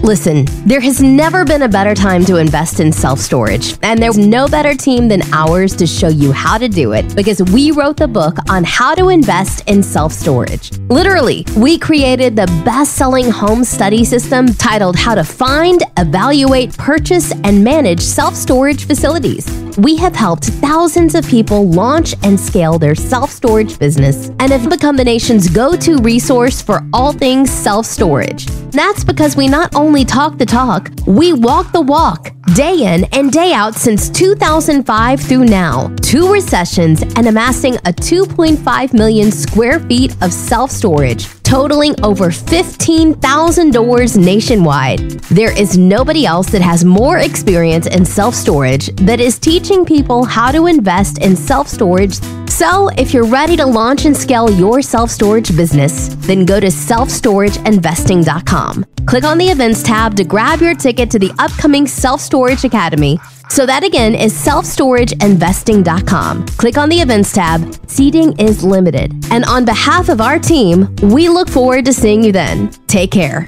Listen, there has never been a better time to invest in self-storage, and there's no better team than ours to show you how to do it, because we wrote the book on how to invest in self-storage. Literally, we created the best-selling home study system titled How to Find, Evaluate, Purchase, and Manage Self-Storage Facilities. We have helped thousands of people launch and scale their self-storage business and have become the nation's go-to resource for all things self-storage. That's because we not only talk the talk, we walk the walk, day in and day out since 2005 through now. 2 recessions and amassing a 2.5 million square feet of self-storage, totaling over 15,000 doors nationwide. There is nobody else that has more experience in self-storage that is teaching people how to invest in self-storage. So if you're ready to launch and scale your self-storage business, then go to selfstorageinvesting.com. Click on the events tab to grab your ticket to the upcoming Self-Storage Academy. So that again is selfstorageinvesting.com. Click on the events tab. Seating is limited. And on behalf of our team, we look forward to seeing you then. Take care.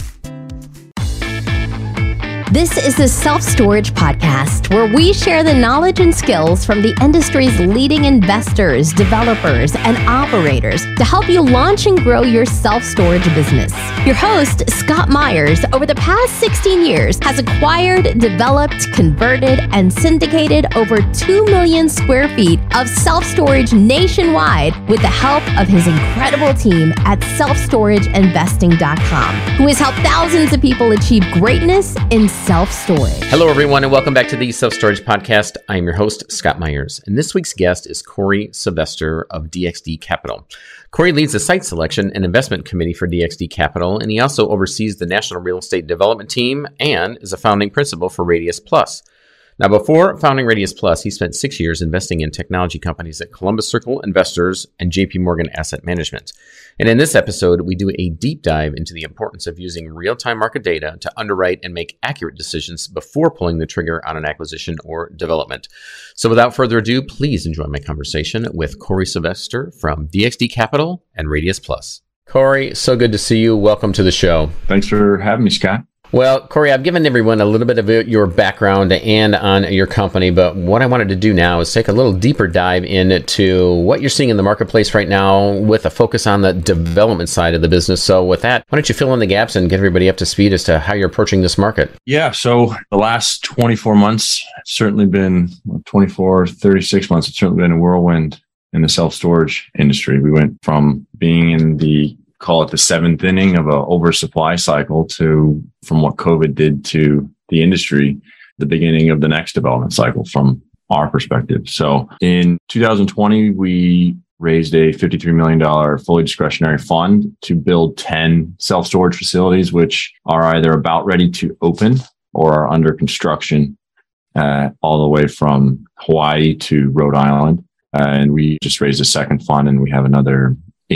This is the Self-Storage Podcast, where we share the knowledge and skills from the industry's leading investors, developers, and operators to help you launch and grow your self-storage business. Your host, Scott Myers, over the past 16 years, has acquired, developed, converted, and syndicated over 2 million square feet of self-storage nationwide with the help of his incredible team at selfstorageinvesting.com, who has helped thousands of people achieve greatness in self-storage. Hello, everyone, and welcome back to the Self-Storage Podcast. I am your host, Scott Myers, and this week's guest is Corey Sylvester of DXD Capital. Corey leads the site selection and investment committee for DXD Capital, and he also oversees the National Real Estate Development Team and is a founding principal for Radius Plus. Now, before founding Radius Plus, he spent 6 years investing in technology companies at Columbus Circle Investors and JP Morgan Asset Management. And in this episode, we do a deep dive into the importance of using real-time market data to underwrite and make accurate decisions before pulling the trigger on an acquisition or development. So without further ado, please enjoy my conversation with Corey Sylvester from DXD Capital and Radius Plus. Corey, so good to see you. Welcome to the show. Thanks for having me, Scott. Well, Corey, I've given everyone a little bit of your background and on your company, but what I wanted to do now is take a little deeper dive into what you're seeing in the marketplace right now with a focus on the development side of the business. So with that, why don't you fill in the gaps and get everybody up to speed as to how you're approaching this market? Yeah, so the last 24 months, it's certainly been 36 months, it's certainly been a whirlwind in the self-storage industry. We went from being in call it the 7th inning of an oversupply cycle to, from what COVID did to the industry, the beginning of the next development cycle from our perspective. So in 2020, we raised a $53 million fully discretionary fund to build 10 self-storage facilities, which are either about ready to open or are under construction, all the way from Hawaii to Rhode Island. And we just raised a second fund, and we have another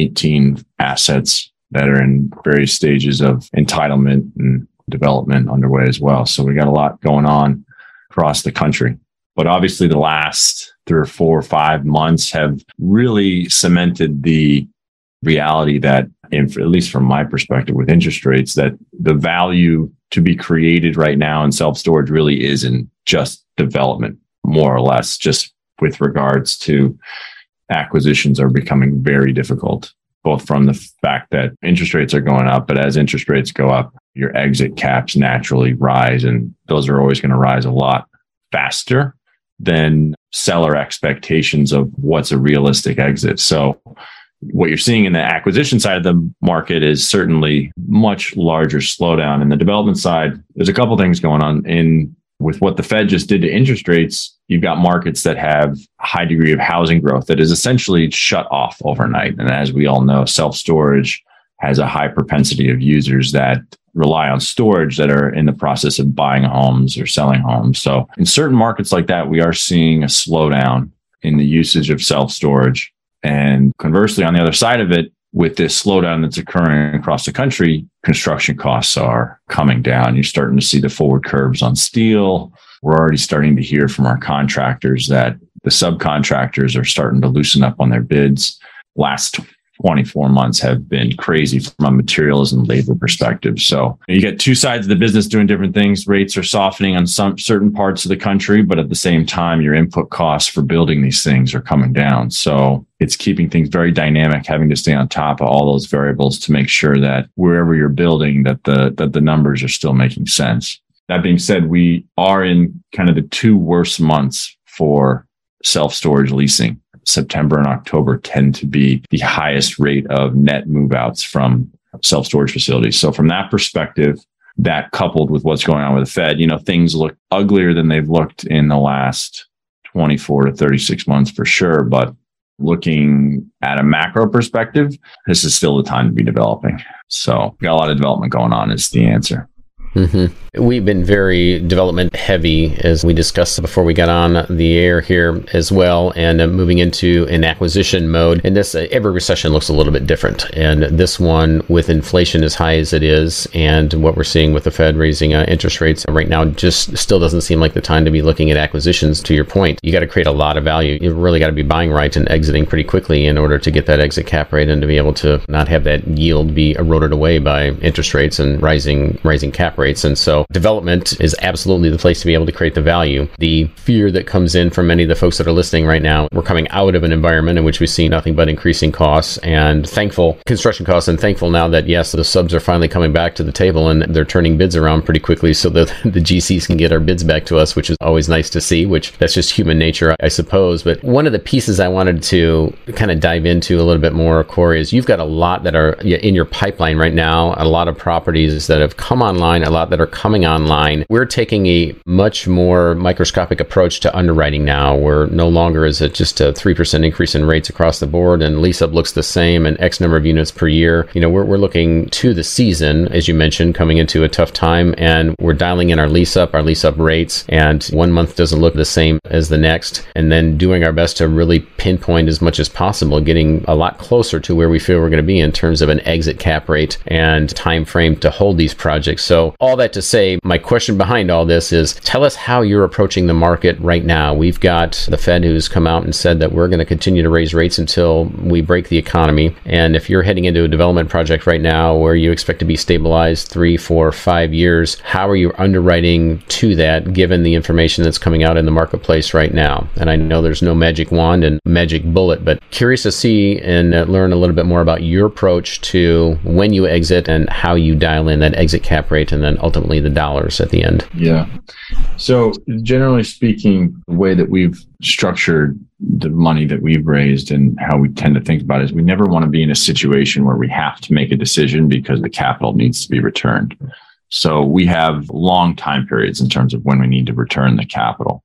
18 assets that are in various stages of entitlement and development underway as well. So we got a lot going on across the country. But obviously the last 3 or 4 or 5 months have really cemented the reality that, at least from my perspective with interest rates, that the value to be created right now in self-storage really isn't just development, more or less, just with regards to acquisitions are becoming very difficult, both from the fact that interest rates are going up, but as interest rates go up, your exit caps naturally rise, and those are always going to rise a lot faster than seller expectations of what's a realistic exit. So what you're seeing in the acquisition side of the market is certainly much larger slowdown. In the development side, there's a couple things going on. With what the Fed just did to interest rates, you've got markets that have a high degree of housing growth that is essentially shut off overnight. And as we all know, self-storage has a high propensity of users that rely on storage that are in the process of buying homes or selling homes. So in certain markets like that, we are seeing a slowdown in the usage of self-storage. And conversely, on the other side of it, with this slowdown that's occurring across the country, construction costs are coming down. You're starting to see the forward curves on steel. We're already starting to hear from our contractors that the subcontractors are starting to loosen up on their bids. Last 24 months have been crazy from a materials and labor perspective. So you get two sides of the business doing different things. Rates are softening on some certain parts of the country, but at the same time, your input costs for building these things are coming down. So it's keeping things very dynamic, having to stay on top of all those variables to make sure that wherever you're building, that the numbers are still making sense. That being said, we are in kind of the two worst months for self-storage leasing. September and October tend to be the highest rate of net move-outs from self-storage facilities. So from that perspective, that coupled with what's going on with the Fed, things look uglier than they've looked in the last 24 to 36 months for sure. But looking at a macro perspective, this is still the time to be developing. So we got a lot of development going on is the answer. Mm-hmm. We've been very development heavy, as we discussed before we got on the air here as well, and moving into an acquisition mode. And this, every recession looks a little bit different. And this one, with inflation as high as it is, and what we're seeing with the Fed raising interest rates right now, just still doesn't seem like the time to be looking at acquisitions. To your point, you got to create a lot of value. You really got to be buying right and exiting pretty quickly in order to get that exit cap rate and to be able to not have that yield be eroded away by interest rates and rising cap rates. And so development is absolutely the place to be able to create the value. The fear that comes in from many of the folks that are listening right now, we're coming out of an environment in which we see nothing but increasing costs and construction costs, and thankful now that, yes, the subs are finally coming back to the table and they're turning bids around pretty quickly so that the GCs can get our bids back to us, which is always nice to see, which that's just human nature, I suppose. But one of the pieces I wanted to kind of dive into a little bit more, Corey, is you've got a lot that are in your pipeline right now, a lot of properties that have come online, a lot that are coming online. We're taking a much more microscopic approach to underwriting now. We're no longer is it just a 3% increase in rates across the board and lease up looks the same and X number of units per year. We're looking to the season, as you mentioned, coming into a tough time, and we're dialing in our lease up rates, and 1 month doesn't look the same as the next, and then doing our best to really pinpoint as much as possible, getting a lot closer to where we feel we're going to be in terms of an exit cap rate and time frame to hold these projects. So all that to say, my question behind all this is, tell us how you're approaching the market right now. We've got the Fed who's come out and said that we're going to continue to raise rates until we break the economy. And if you're heading into a development project right now where you expect to be stabilized 3, 4, 5 years, how are you underwriting to that given the information that's coming out in the marketplace right now? And I know there's no magic wand and magic bullet, but curious to see and learn a little bit more about your approach to when you exit and how you dial in that exit cap rate and then ultimately the dollars at the end. Yeah. So generally speaking, the way that we've structured the money that we've raised and how we tend to think about it is we never want to be in a situation where we have to make a decision because the capital needs to be returned. So we have long time periods in terms of when we need to return the capital.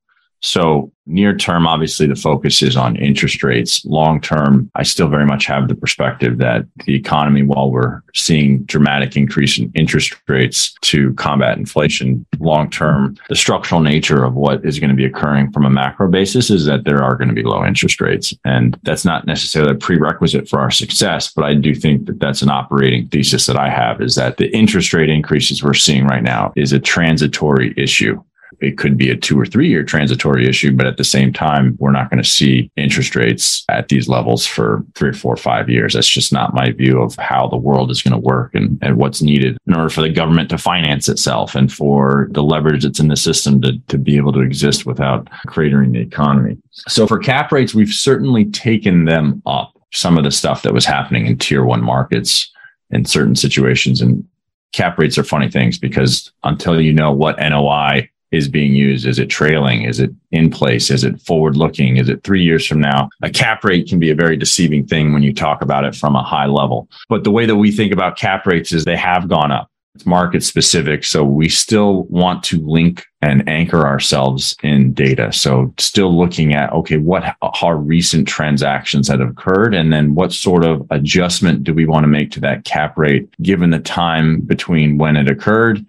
So near term, obviously, the focus is on interest rates. Long term, I still very much have the perspective that the economy, while we're seeing dramatic increase in interest rates to combat inflation, long term, the structural nature of what is going to be occurring from a macro basis is that there are going to be low interest rates. And that's not necessarily a prerequisite for our success, but I do think that that's an operating thesis that I have, is that the interest rate increases we're seeing right now is a transitory issue. It could be a 2 or 3 year transitory issue, but at the same time, we're not going to see interest rates at these levels for 3 or 4 or 5 years. That's just not my view of how the world is going to work and what's needed in order for the government to finance itself and for the leverage that's in the system to be able to exist without cratering the economy. So for cap rates, we've certainly taken them up. Some of the stuff that was happening in tier 1 markets in certain situations, and cap rates are funny things because until you know what NOI is being used, is it trailing? Is it in place? Is it forward looking? Is it 3 years from now? A cap rate can be a very deceiving thing when you talk about it from a high level. But the way that we think about cap rates is they have gone up. It's market specific. So we still want to link and anchor ourselves in data. So still looking at, okay, what are recent transactions that have occurred? And then what sort of adjustment do we want to make to that cap rate given the time between when it occurred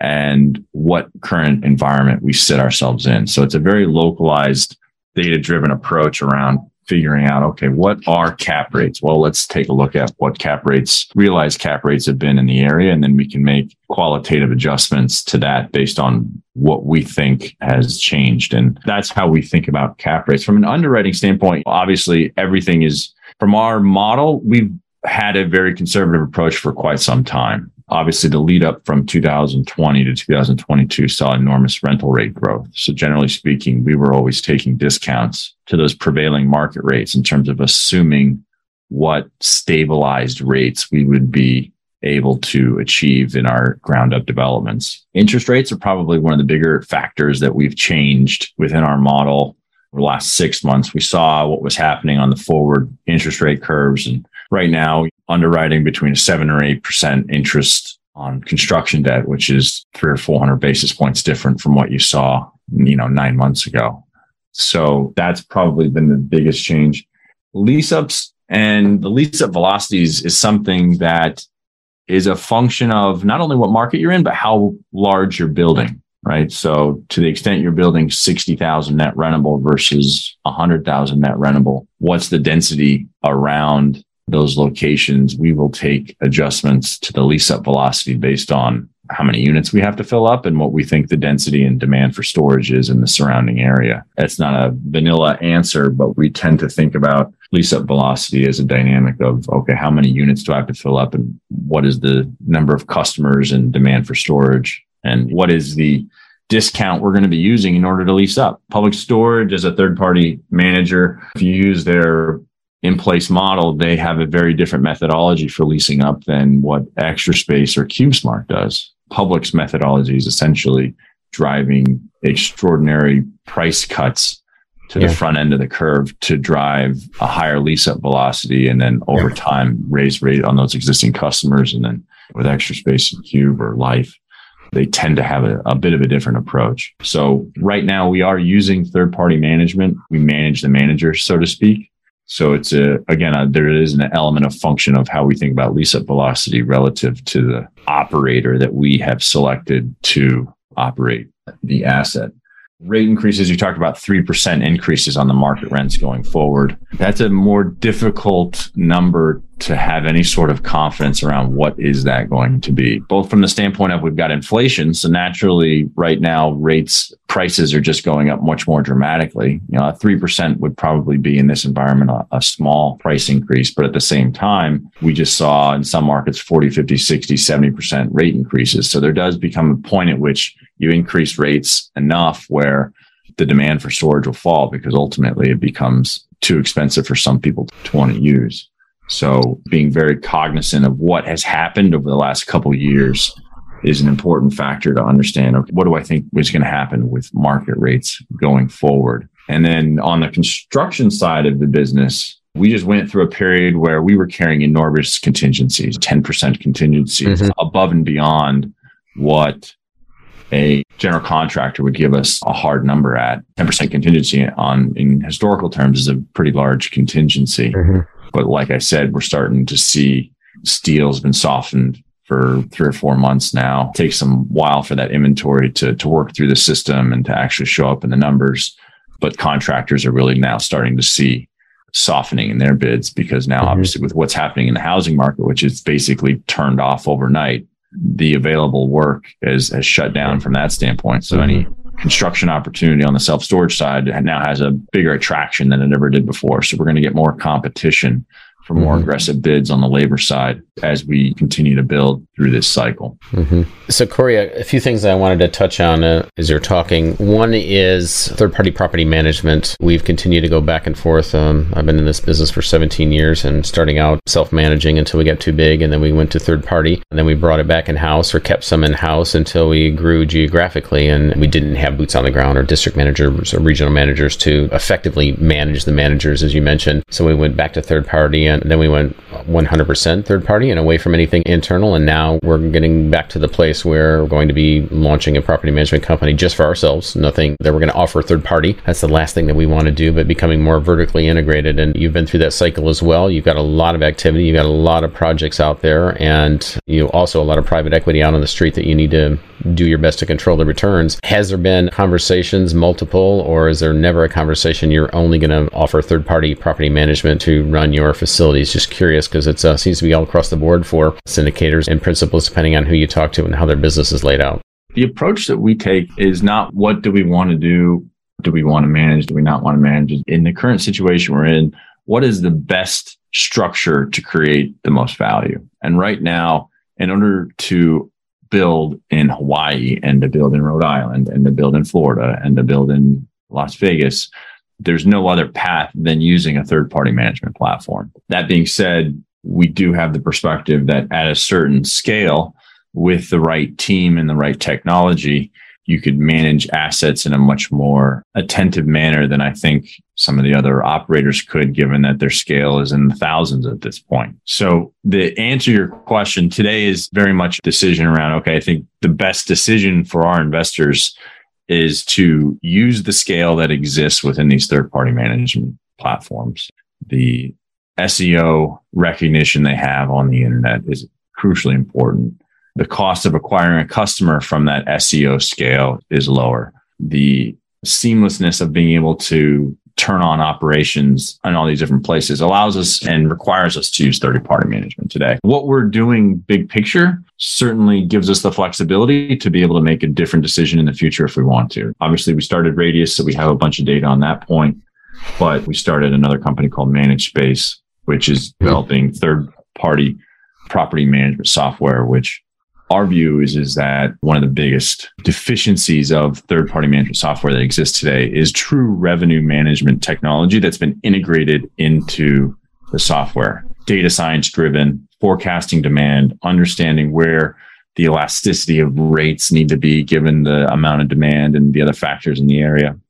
and what current environment we sit ourselves in. So it's a very localized, data-driven approach around figuring out, okay, what are cap rates? Well, let's take a look at what realized cap rates have been in the area, and then we can make qualitative adjustments to that based on what we think has changed. And that's how we think about cap rates. From an underwriting standpoint, obviously, everything is, from our model, we've had a very conservative approach for quite some time. Obviously, the lead up from 2020 to 2022 saw enormous rental rate growth. So generally speaking, we were always taking discounts to those prevailing market rates in terms of assuming what stabilized rates we would be able to achieve in our ground up developments. Interest rates are probably one of the bigger factors that we've changed within our model. Over the last 6 months, we saw what was happening on the forward interest rate curves. And right now, underwriting between a 7 or 8% interest on construction debt, which is 300 or 400 basis points different from what you saw, 9 months ago. So that's probably been the biggest change. Lease ups and the lease up velocities is something that is a function of not only what market you're in, but how large you're building, right? So to the extent you're building 60,000 net rentable versus 100,000 net rentable, what's the density around those locations? We will take adjustments to the lease up velocity based on how many units we have to fill up and what we think the density and demand for storage is in the surrounding area. That's not a vanilla answer, but we tend to think about lease up velocity as a dynamic of, okay, how many units do I have to fill up and what is the number of customers and demand for storage and what is the discount we're going to be using in order to lease up. Public Storage as a third-party manager, if you use their in-place model, they have a very different methodology for leasing up than what Extra Space or CubeSmart does. Public's methodology is essentially driving extraordinary price cuts to the front end of the curve to drive a higher lease-up velocity and then over time raise rate on those existing customers. And then with Extra Space and Cube or Life, they tend to have a bit of a different approach. So right now we are using third-party management. We manage the manager, so to speak. So it's there is an element of function of how we think about lease-up velocity relative to the operator that we have selected to operate the asset. Rate increases, you talked about 3% increases on the market rents going forward. That's a more difficult number to have any sort of confidence around what is that going to be, both from the standpoint of we've got inflation. So naturally, right now, prices are just going up much more dramatically. A 3% would probably be in this environment a small price increase. But at the same time, we just saw in some markets 40, 50, 60, 70% rate increases. So there does become a point at which you increase rates enough where the demand for storage will fall because ultimately it becomes too expensive for some people to want to use. So being very cognizant of what has happened over the last couple of years is an important factor to understand. What do I think is going to happen with market rates going forward? And then on the construction side of the business, we just went through a period where we were carrying enormous contingencies, 10% contingencies above and beyond what a general contractor would give us a hard number at. 10% contingency in historical terms is a pretty large contingency. But like I said, we're starting to see steel's been softened for 3 or 4 months now. It takes some while for that inventory to work through the system and to actually show up in the numbers. But contractors are really now starting to see softening in their bids because now obviously with what's happening in the housing market, which is basically turned off overnight, the available work has shut down from that standpoint. So any construction opportunity on the self-storage side now has a bigger attraction than it ever did before. So we're going to get more competition for more aggressive bids on the labor side as we continue to build through this cycle. So Corey, a few things I wanted to touch on as you're talking. One is third-party property management. We've continued to go back and forth. I've been in this business for 17 years and starting out self-managing until we got too big, and then we went to third-party, and then we brought it back in-house or kept some in-house until we grew geographically, and we didn't have boots on the ground or district managers or regional managers to effectively manage the managers, as you mentioned. So we went back to third-party, and then we went 100% third-party and away from anything internal, and now we're getting back to the place where we're going to be launching a property management company just for ourselves, nothing that we're going to offer third party. That's the last thing that we want to do, but becoming more vertically integrated. And you've been through that cycle as well. You've got a lot of activity, you've got a lot of projects out there, and you also a lot of private equity out on the street that you need to do your best to control the returns. Has there been conversations, multiple, or is there never a conversation you're only going to offer third-party property management to run your facilities? Just curious, because it seems to be all across the board for syndicators and principals, depending on who you talk to and how their business is laid out. The approach that we take is not what do we want to do? Do we want to manage? Do we not want to manage? In the current situation we're in, what is the best structure to create the most value. And right now, in order to build in Hawaii and to build in Rhode Island and to build in Florida and to build in Las Vegas, there's no other path than using a third-party management platform. That being said, we do have the perspective that at a certain scale, with the right team and the right technology, you could manage assets in a much more attentive manner than I think some of the other operators could, given that their scale is in the thousands at this point. So the answer to your question today is very much a decision around, okay, I think the best decision for our investors is to use the scale that exists within these third-party management platforms. The SEO recognition they have on the internet is crucially important. The cost of acquiring a customer from that SEO scale is lower. The seamlessness of being able to turn on operations in all these different places allows us and requires us to use third-party management today. What we're doing big picture certainly gives us the flexibility to be able to make a different decision in the future if we want to. Obviously, we started Radius, so we have a bunch of data on that point, but we started another company called ManageSpace, which is developing third-party property management software, which our view is that one of the biggest deficiencies of third-party management software that exists today is true revenue management technology that's been integrated into the software. Data science driven, forecasting demand, understanding where the elasticity of rates need to be given the amount of demand and the other factors in the area.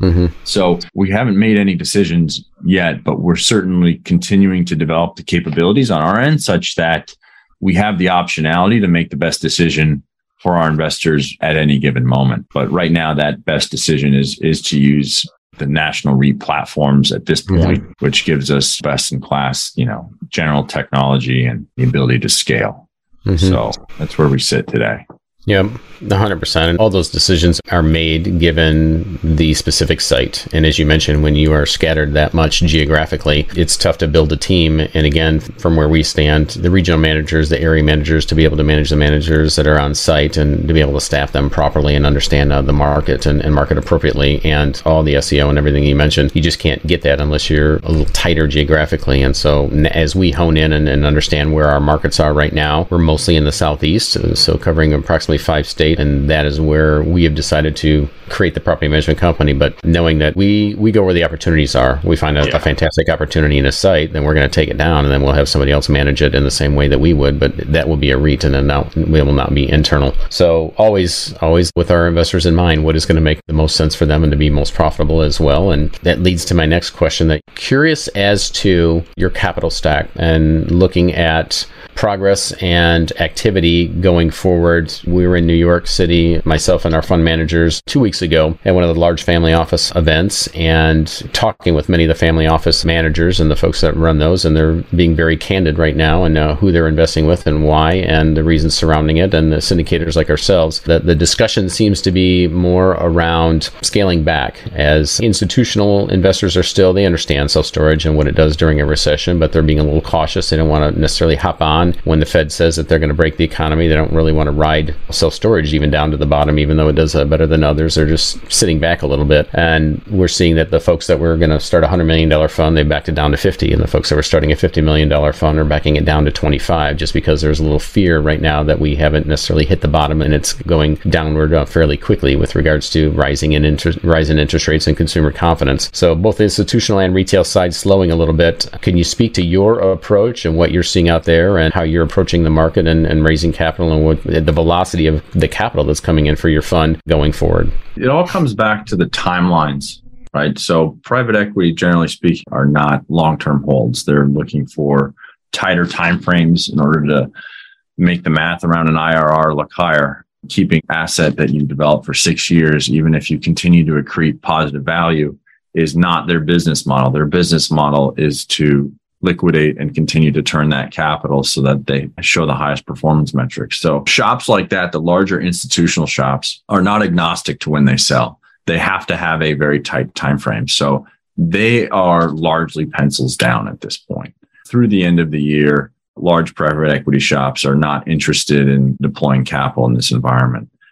So we haven't made any decisions yet, but we're certainly continuing to develop the capabilities on our end such that we have the optionality to make the best decision for our investors at any given moment. But right now, that best decision is to use the national REIT platforms at this point, which gives us best in class, general technology and the ability to scale. So that's where we sit today. Yeah, 100%. And all those decisions are made given the specific site. And as you mentioned, when you are scattered that much geographically, it's tough to build a team. And again, from where we stand, the regional managers, the area managers, to be able to manage the managers that are on site and to be able to staff them properly and understand the market and market appropriately, and all the SEO and everything you mentioned, you just can't get that unless you're a little tighter geographically. And so as we hone in and understand where our markets are right now, we're mostly in the Southeast, so covering approximately 5 states, and that is where we have decided to create the property management company. But knowing that we go where the opportunities are, we find a fantastic opportunity in a site, then we're going to take it down, and then we'll have somebody else manage it in the same way that we would, but that will be a REIT, and then we will not be internal. So always with our investors in mind, what is going to make the most sense for them and to be most profitable as well. And that leads to my next question, that curious as to your capital stack and looking at progress and activity going forward. We were in New York City, myself and our fund managers, 2 weeks ago at one of the large family office events, and talking with many of the family office managers and the folks that run those, and they're being very candid right now and who they're investing with and why and the reasons surrounding it. And the syndicators like ourselves, that the discussion seems to be more around scaling back, as institutional investors are still, they understand self-storage and what it does during a recession, but they're being a little cautious. They don't want to necessarily hop on when the Fed says that they're going to break the economy. They don't really want to ride self-storage even down to the bottom, even though it does better than others. They're just sitting back a little bit. And we're seeing that the folks that were going to start a $100 million fund, they backed it down to 50. And the folks that were starting a $50 million fund are backing it down to 25, just because there's a little fear right now that we haven't necessarily hit the bottom, and it's going downward fairly quickly with regards to rise in interest rates and consumer confidence. So both the institutional and retail side slowing a little bit. Can you speak to your approach and what you're seeing out there and how you're approaching the market and raising capital, and what the velocity of the capital that's coming in for your fund going forward? It all comes back to the timelines, right? So private equity, generally speaking, are not long-term holds. They're looking for tighter timeframes in order to make the math around an IRR look higher. Keeping asset that you develop for 6 years, even if you continue to accrete positive value, is not their business model. Their business model is to liquidate and continue to turn that capital so that they show the highest performance metrics. So shops like that, the larger institutional shops, are not agnostic to when they sell. They have to have a very tight time frame. So they are largely pencils down at this point. Through the end of the year, large private equity shops are not interested in deploying capital in this environment.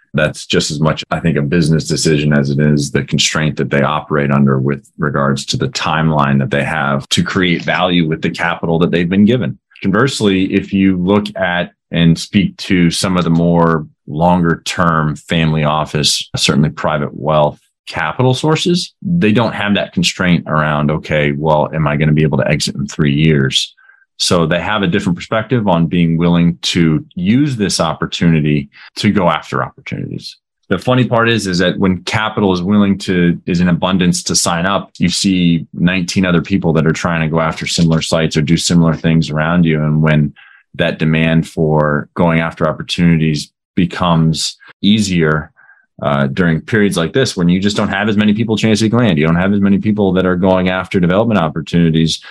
That's just as much, I think, a business decision as it is the constraint that they operate under with regards to the timeline that they have to create value with the capital that they've been given. Conversely, if you look at and speak to some of the more longer term family office, certainly private wealth capital sources, they don't have that constraint around, okay, well, am I going to be able to exit in 3 years? So they have a different perspective on being willing to use this opportunity to go after opportunities. The funny part is that when capital is in abundance to sign up, you see 19 other people that are trying to go after similar sites or do similar things around you. And when that demand for going after opportunities becomes easier, during periods like this, when you just don't have as many people chasing land, you don't have as many people that are going after development opportunities,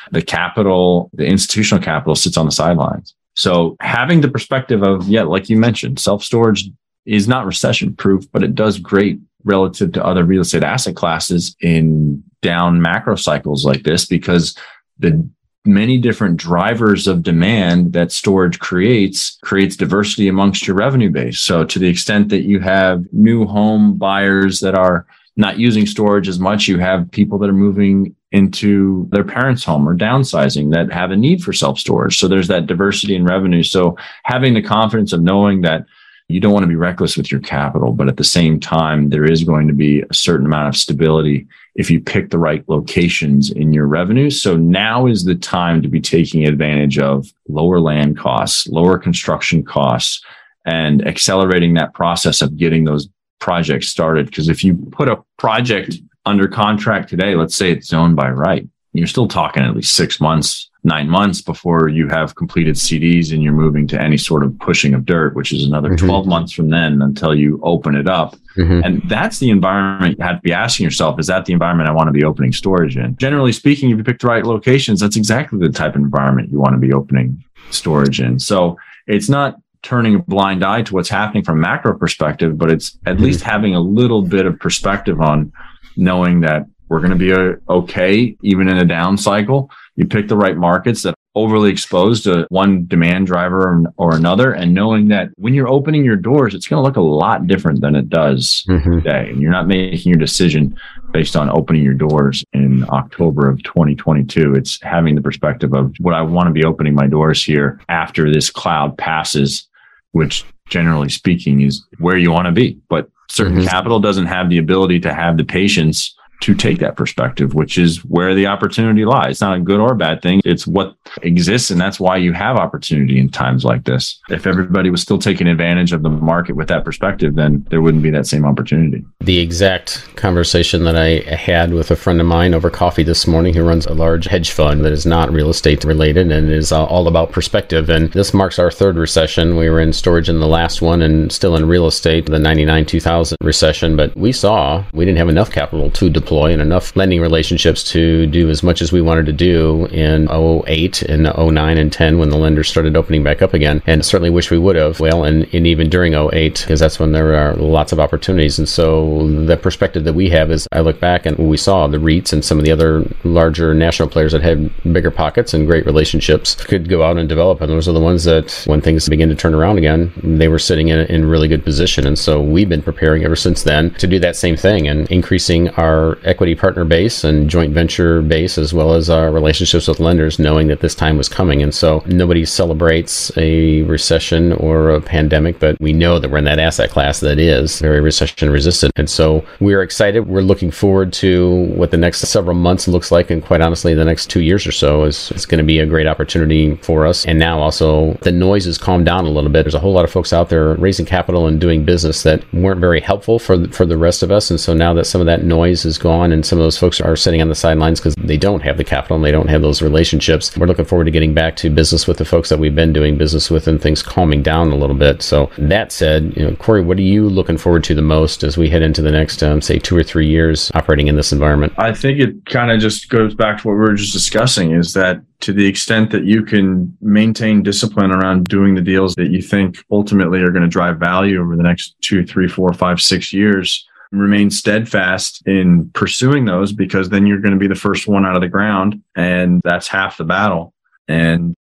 the institutional capital sits on the sidelines. So having the perspective of, like you mentioned, self-storage is not recession proof, but it does great relative to other real estate asset classes in down macro cycles like this, because the many different drivers of demand that storage creates diversity amongst your revenue base. So to the extent that you have new home buyers that are not using storage as much, you have people that are moving into their parents' home or downsizing that have a need for self-storage. So there's that diversity in revenue. So having the confidence of knowing that you don't want to be reckless with your capital, but at the same time, there is going to be a certain amount of stability if you pick the right locations in your revenue. So now is the time to be taking advantage of lower land costs, lower construction costs, and accelerating that process of getting those projects started. Because if you put a project under contract today, let's say it's zoned by right, you're still talking at least 6 months, 9 months before you have completed CDs and you're moving to any sort of pushing of dirt, which is another 12 months from then until you open it up. And that's the environment you have to be asking yourself, is that the environment I want to be opening storage in? Generally speaking, if you pick the right locations, that's exactly the type of environment you want to be opening storage in. So it's not turning a blind eye to what's happening from a macro perspective, but it's at least having a little bit of perspective on knowing that we're going to be okay, even in a down cycle. You pick the right markets that are overly exposed to one demand driver or another, and knowing that when you're opening your doors, it's going to look a lot different than it does today. And you're not making your decision based on opening your doors in October of 2022. It's having the perspective of what I want to be opening my doors here after this cloud passes, which generally speaking is where you want to be. But certain capital doesn't have the ability to have the patience to take that perspective, which is where the opportunity lies. It's not a good or bad thing. It's what exists. And that's why you have opportunity in times like this. If everybody was still taking advantage of the market with that perspective, then there wouldn't be that same opportunity. The exact conversation that I had with a friend of mine over coffee this morning, who runs a large hedge fund that is not real estate related and is all about perspective. And this marks our third recession. We were in storage in the last one and still in real estate, the 99-2000 recession. But we didn't have enough capital to deploy and enough lending relationships to do as much as we wanted to do in 08 and 09 and 10 when the lenders started opening back up again. And certainly wish we would have. Well, and even during 08, because that's when there are lots of opportunities. And so the perspective that we have is I look back and we saw the REITs and some of the other larger national players that had bigger pockets and great relationships could go out and develop. And those are the ones that when things begin to turn around again, they were sitting in really good position. And so we've been preparing ever since then to do that same thing and increasing our equity partner base and joint venture base, as well as our relationships with lenders, knowing that this time was coming. And so nobody celebrates a recession or a pandemic, but we know that we're in that asset class that is very recession resistant. And so we're excited. We're looking forward to what the next several months looks like. And quite honestly, the next 2 years or so is going to be a great opportunity for us. And now also the noise has calmed down a little bit. There's a whole lot of folks out there raising capital and doing business that weren't very helpful for the rest of us. And so now that some of that noise is gone and some of those folks are sitting on the sidelines because they don't have the capital and they don't have those relationships, we're looking forward to getting back to business with the folks that we've been doing business with and things calming down a little bit. So that said, Corey, what are you looking forward to the most as we head into the next, say, 2 or 3 years operating in this environment? I think it kind of just goes back to what we were just discussing, is that to the extent that you can maintain discipline around doing the deals that you think ultimately are going to drive value over the next 2, 3, 4, 5, 6 years, remain steadfast in pursuing those, because then you're going to be the first one out of the ground, and that's half the battle. And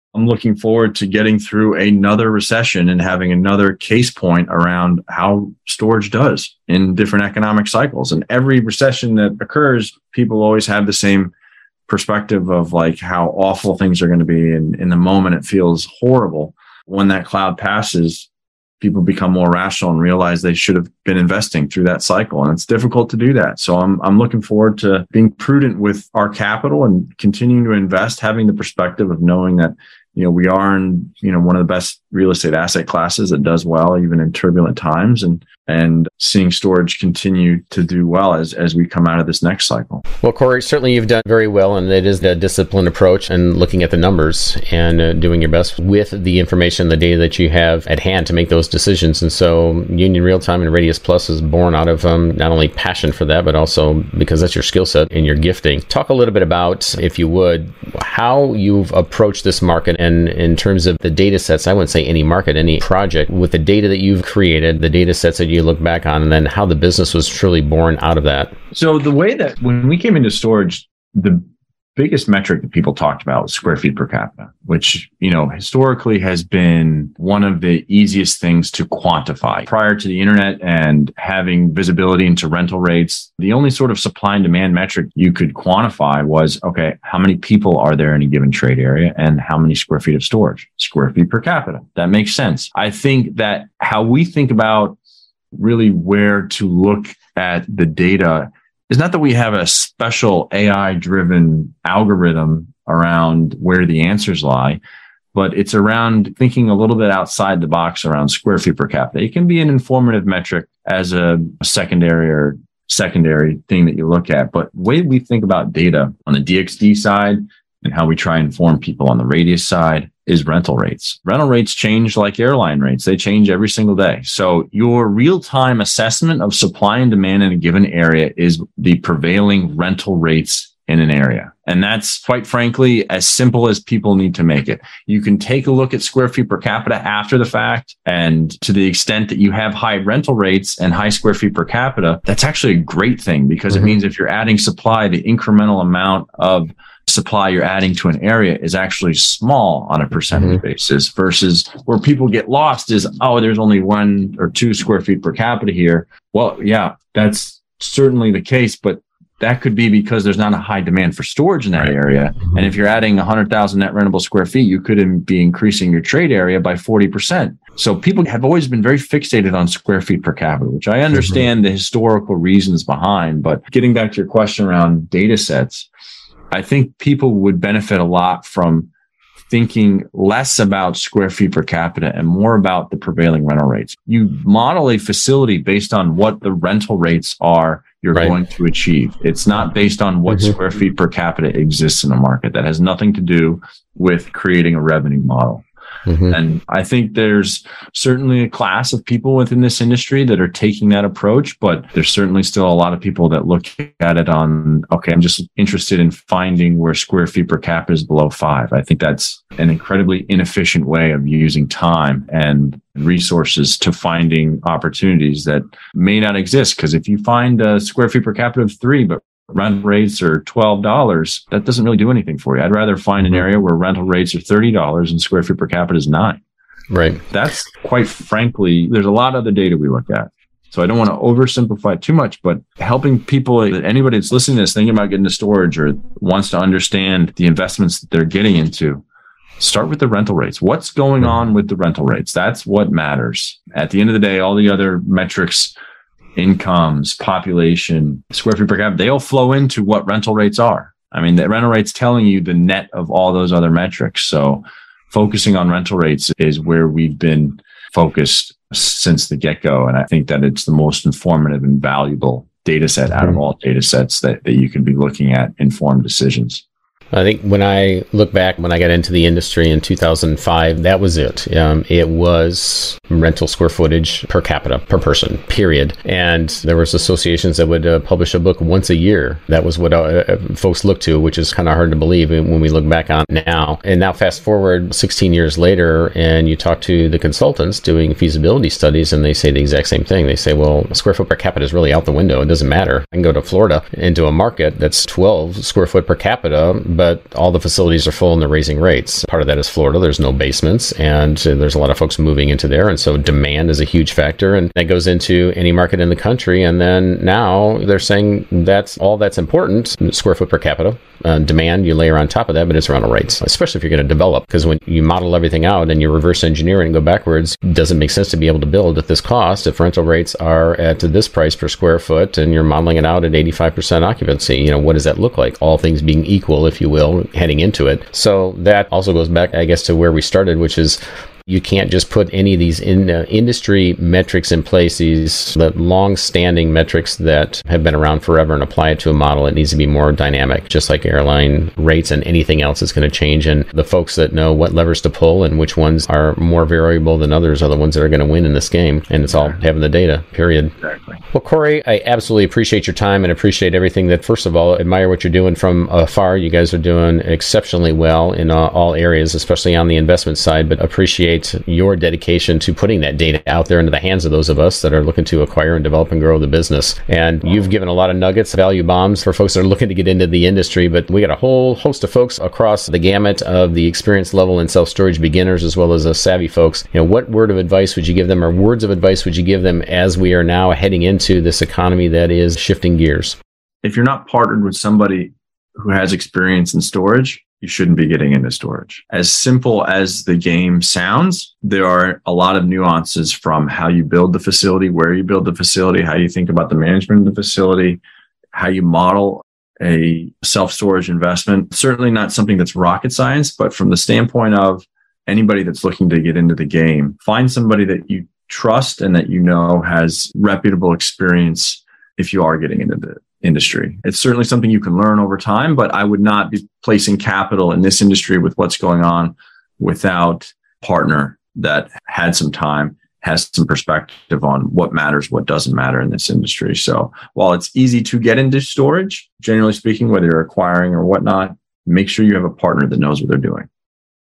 I'm looking forward to getting through another recession and having another case point around how storage does in different economic cycles. And every recession that occurs, people always have the same perspective of like how awful things are going to be. And in the moment, it feels horrible. When that cloud passes, people become more rational and realize they should have been investing through that cycle. And it's difficult to do that. So I'm looking forward to being prudent with our capital and continuing to invest, having the perspective of knowing that, we are in, one of the best real estate asset classes that does well, even in turbulent times, and seeing storage continue to do well as we come out of this next cycle. Well, Corey, certainly you've done very well, and it is that disciplined approach and looking at the numbers and doing your best with the information, the data that you have at hand to make those decisions. And so Union Real-Time and Radius Plus is born out of not only passion for that, but also because that's your skill set and your gifting. Talk a little bit about, if you would, how you've approached this market, and in terms of the data sets, I wouldn't say any market, any project, with the data that you've created, the data sets that you look back on, and then how the business was truly born out of that. So the way that when we came into storage, the biggest metric that people talked about was square feet per capita, which, historically has been one of the easiest things to quantify. Prior to the internet and having visibility into rental rates, the only sort of supply and demand metric you could quantify was, okay, how many people are there in a given trade area and how many square feet of storage? Square feet per capita. That makes sense. I think that how we think about really where to look at the data is not that we have a special AI-driven algorithm around where the answers lie, but it's around thinking a little bit outside the box around square feet per capita. It can be an informative metric as a secondary thing that you look at. But the way we think about data on the DXD side and how we try and inform people on the Radius side is rental rates. Rental rates change like airline rates. They change every single day. So your real-time assessment of supply and demand in a given area is the prevailing rental rates in an area. And that's, quite frankly, as simple as people need to make it. You can take a look at square feet per capita after the fact. And to the extent that you have high rental rates and high square feet per capita, that's actually a great thing, because it means if you're adding supply, the incremental amount of supply you're adding to an area is actually small on a percentage basis, versus where people get lost is, there's only 1 or 2 square feet per capita here. Well, yeah, that's certainly the case, but that could be because there's not a high demand for storage in that area. And if you're adding 100,000 net rentable square feet, you could be increasing your trade area by 40%. So people have always been very fixated on square feet per capita, which I understand the historical reasons behind. But getting back to your question around data sets, I think people would benefit a lot from thinking less about square feet per capita and more about the prevailing rental rates. You model a facility based on what the rental rates are you're going to achieve. It's not based on what square feet per capita exists in the market. That has nothing to do with creating a revenue model. And I think there's certainly a class of people within this industry that are taking that approach, but there's certainly still a lot of people that look at it on, okay, I'm just interested in finding where square feet per capita is below 5. I think that's an incredibly inefficient way of using time and resources to finding opportunities that may not exist. Because if you find a square feet per capita of 3, but rent rates are $12, that doesn't really do anything for you. I'd rather find an area where rental rates are $30 and square feet per capita is 9. Right. That's, quite frankly, there's a lot of other data we look at. So I don't want to oversimplify it too much, but helping people, anybody that's listening to this, thinking about getting into storage or wants to understand the investments that they're getting into, start with the rental rates. What's going on with the rental rates? That's what matters. At the end of the day, all the other metrics, incomes, population, square feet per capita, they all flow into what rental rates are. I mean, the rental rates telling you the net of all those other metrics. So focusing on rental rates is where we've been focused since the get-go. And I think that it's the most informative and valuable data set out of all data sets that you can be looking at informed decisions. I think when I look back, when I got into the industry in 2005, that was it. It was rental square footage per capita, per person, period. And there was associations that would publish a book once a year. That was what folks looked to, which is kind of hard to believe when we look back on now. And now fast forward 16 years later, and you talk to the consultants doing feasibility studies, and they say the exact same thing. They say, well, square foot per capita is really out the window. It doesn't matter. I can go to Florida into a market that's 12 square foot per capita, but all the facilities are full and they're raising rates. Part of that is Florida. There's no basements, and there's a lot of folks moving into there. And so demand is a huge factor, and that goes into any market in the country. And then now they're saying that's all that's important, square foot per capita. Demand, you layer on top of that, but it's rental rates, especially if you're going to develop, because when you model everything out and you reverse engineer and go backwards, it doesn't make sense to be able to build at this cost if rental rates are at this price per square foot and you're modeling it out at 85% occupancy. What does that look like? All things being equal, if you will, heading into it. So that also goes back, I guess, to where we started, which is you can't just put any of these industry metrics in place, these long-standing metrics that have been around forever, and apply it to a model. It needs to be more dynamic, just like airline rates and anything else is going to change. And the folks that know what levers to pull and which ones are more variable than others are the ones that are going to win in this game. And it's all having the data, period. Exactly. Well, Corey, I absolutely appreciate your time and appreciate everything that, first of all, admire what you're doing from afar. You guys are doing exceptionally well in all areas, especially on the investment side, but appreciate your dedication to putting that data out there into the hands of those of us that are looking to acquire and develop and grow the business. And you've given a lot of nuggets, value bombs for folks that are looking to get into the industry, but we got a whole host of folks across the gamut of the experience level in self-storage, beginners as well as savvy folks. What word of advice would you give them, or words of advice would you give them as we are now heading into this economy that is shifting gears? If you're not partnered with somebody who has experience in storage, you shouldn't be getting into storage. As simple as the game sounds, there are a lot of nuances from how you build the facility, where you build the facility, how you think about the management of the facility, how you model a self-storage investment. Certainly not something that's rocket science, but from the standpoint of anybody that's looking to get into the game, find somebody that you trust and that has reputable experience if you are getting into the industry. It's certainly something you can learn over time, but I would not be placing capital in this industry with what's going on without a partner that had some time, has some perspective on what matters, what doesn't matter in this industry. So while it's easy to get into storage, generally speaking, whether you're acquiring or whatnot, make sure you have a partner that knows what they're doing.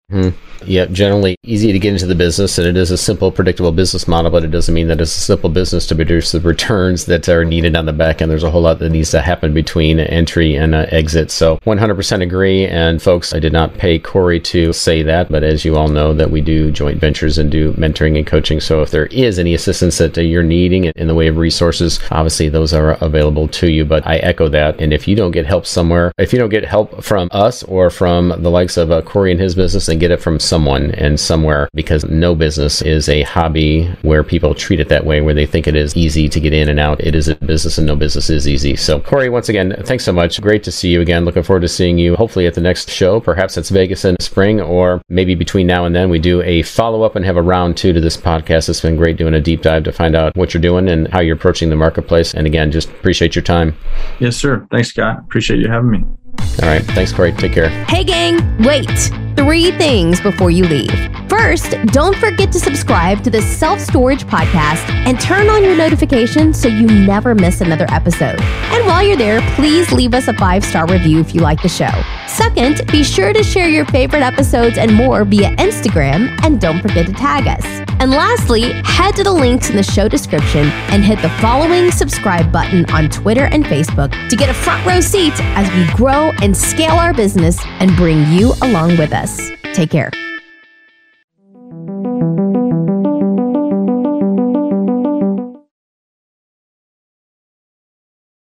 Yeah, generally easy to get into the business, and it is a simple, predictable business model, but it doesn't mean that it's a simple business to produce the returns that are needed on the back end. There's a whole lot that needs to happen between entry and exit. So 100% agree. And folks, I did not pay Corey to say that, but as you all know, that we do joint ventures and do mentoring and coaching. So if there is any assistance that you're needing in the way of resources, obviously those are available to you. But I echo that. And if you don't get help somewhere, if you don't get help from us or from the likes of Corey and his business, then get it from someone and somewhere, because no business is a hobby where people treat it that way, where they think it is easy to get in and out. It is a business, and no business is easy. So Corey, once again, thanks so much. Great to see you again. Looking forward to seeing you hopefully at the next show. Perhaps it's Vegas in spring, or maybe between now and then we do a follow-up and have a round 2 to this podcast. It's been great doing a deep dive to find out what you're doing and how you're approaching the marketplace. And again, just appreciate your time. Yes, sir. Thanks, Scott. Appreciate you having me. All right. Thanks, Corey. Take care. Hey, gang, wait. 3 things before you leave. First, don't forget to subscribe to the Self Storage Podcast and turn on your notifications so you never miss another episode. And while you're there, please leave us a 5-star review if you like the show. Second, be sure to share your favorite episodes and more via Instagram, and don't forget to tag us. And lastly, head to the links in the show description and hit the following subscribe button on Twitter and Facebook to get a front row seat as we grow and scale our business and bring you along with us. Take care.